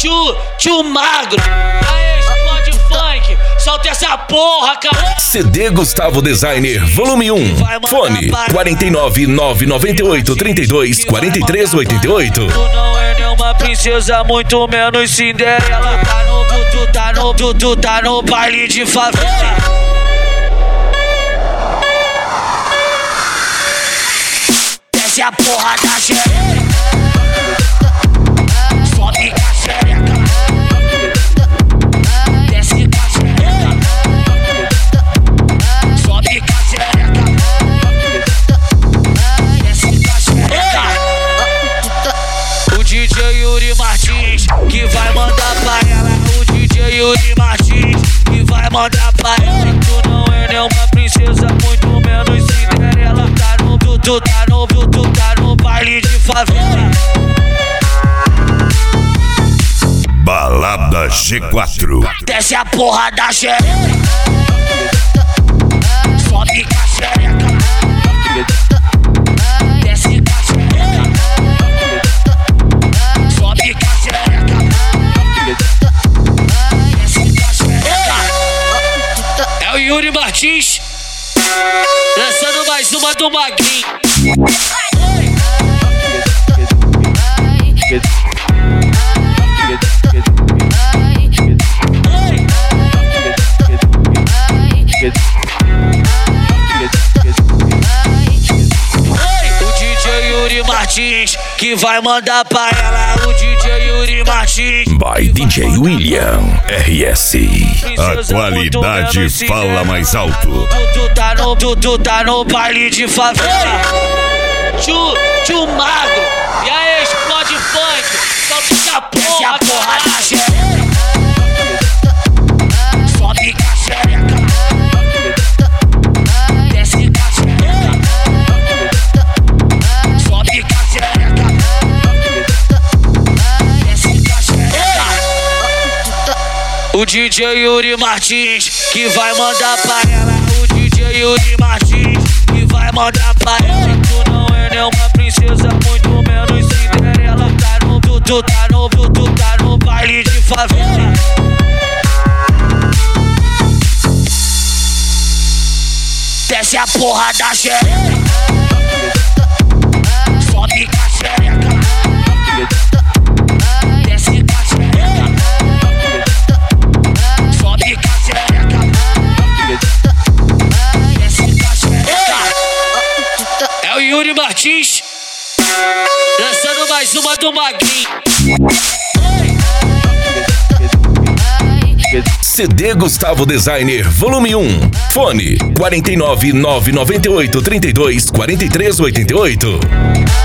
Tio Magro, aí explode funk, solta essa porra, cara. CD Gustavo Designer Volume 1. Fone 49998 32 43 88. Tu não é nenhuma princesa, muito menos Cinderela. Tu tá no baile de favela. Desce a porra da xereca, sobe com a xereca, desce com a xereca, sobe com a xereca, desce com a xereca. O DJ Yuri Martins que vai mandar pra ela. O DJ Yuri Martins que vai mandar pra ela. Tu não é nenhuma princesa, muito menos Cinderela. Tu tá no baile de favela. Balada G4. Desce a porra da xereca, sobe com a xereca, desce com a xereca, sobe com a xereca, desce com a xereca. É o Yuri Martins lançando mais uma do Magrinho. O DJ Yuri Martins que vai mandar pra ela. O DJ Yuri Martins By DJ William RS. A qualidade fala mais alto. Tu tá no baile de favela. Tio Magro, e aí explode funk, solta essa porra, da xereca, sobe com a xereca, desce com a xereca, sobe com a xereca, desce com a xereca. O DJ Yuri Martins que vai mandar pra ela. O DJ Yuri Martins que vai mandar pra ela. Tu não é nenhuma princesa, muito menos Cinderela. Tu tá no baile de favela. Desce a porra da xereca, sobe com a xereca, desce com a xereca, sobe com a xereca, desce com a xereca. É o Yuri Martins lançando mais uma do Magrinho. CD Gustavo Designer Volume 1. Fone 49998 32 43 88.